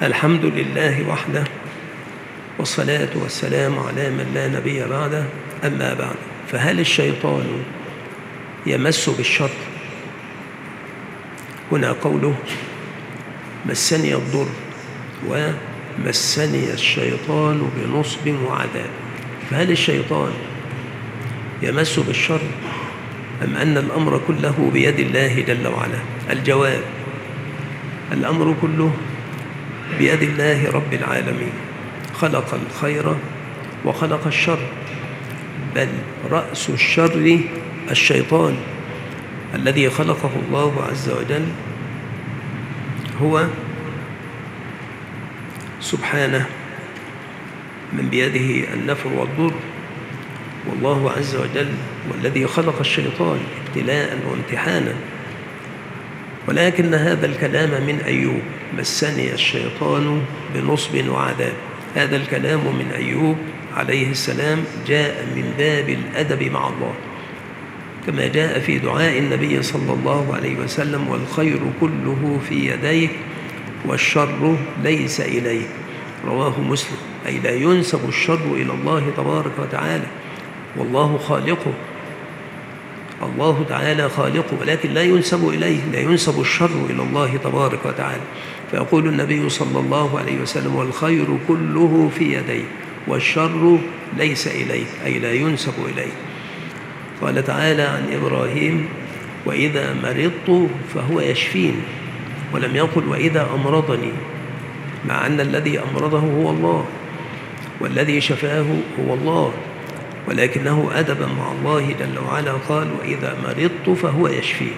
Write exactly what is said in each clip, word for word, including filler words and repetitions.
الحمد لله وحده، والصلاة والسلام على من لا نبي بعده. أما بعد، فهل الشيطان يمس بالشر؟ هنا قوله مسني الضر ومسني الشيطان بنصب وعذاب. فهل الشيطان يمس بالشر أم أن الأمر كله بيد الله جل وعلا؟ الجواب: الأمر كله بيد الله رب العالمين، خلق الخير وخلق الشر، بل رأس الشر الشيطان الذي خلقه الله عز وجل هو سبحانه من بيده النفع والضر، والله عز وجل والذي خلق الشيطان ابتلاء وامتحانا. ولكن هذا الكلام من أيوب: مسني الشيطان بنصب وعذاب. هذا الكلام من أيوب عليه السلام جاء من باب الأدب مع الله، كما جاء في دعاء النبي صلى الله عليه وسلم: والخير كله في يديك والشر ليس إليك. رواه مسلم. أي لا ينسب الشر إلى الله تبارك وتعالى، والله خالقه، الله تعالى خالقه، ولكن لا ينسب إليه، لا ينسب الشر إلى الله تبارك وتعالى. فيقول النبي صلى الله عليه وسلم: والخير كله في يديك والشر ليس إليك، أي لا ينسب إليه. قال تعالى عن إبراهيم: وإذا مرضت فهو يشفين، ولم يقل وإذا أمرضني، مع أن الذي أمرضه هو الله والذي شفاه هو الله، ولكنه أدبا مع الله جل وعلا قال: وإذا مرضت فهو يشفين.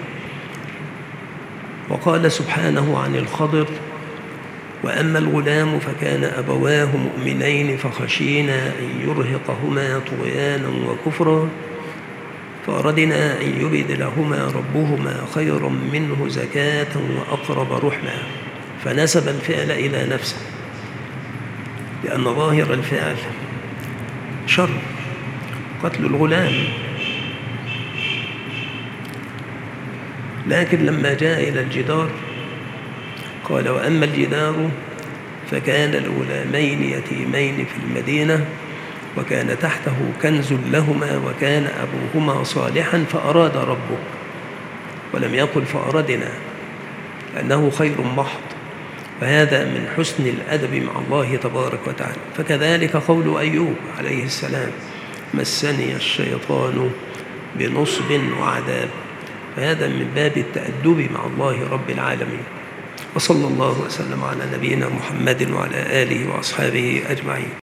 وقال سبحانه عن الخضر: وأما الغلام فكان أبواه مؤمنين فخشينا أن يرهقهما طغيانا وكفرا فأردنا أن يبدلهما ربهما خيرا منه زكاة وأقرب رحما. فنسب الفعل إلى نفسه، لأن ظاهر الفعل شر، قتل الغلام. لكن لما جاء إلى الجدار قال: وأما الجدار فكان لغلامين يتيمين في المدينة وكان تحته كنز لهما وكان أبوهما صالحا فأراد ربك، ولم يقل فأردنا، لأنه خير محض. فهذا من حسن الأدب مع الله تبارك وتعالى. فكذلك قول أيوب عليه السلام: مسني الشيطان بنصب وعذاب. فهذا من باب التأدب مع الله رب العالمين. وصلى الله وسلم على نبينا محمد وعلى آله وأصحابه أجمعين.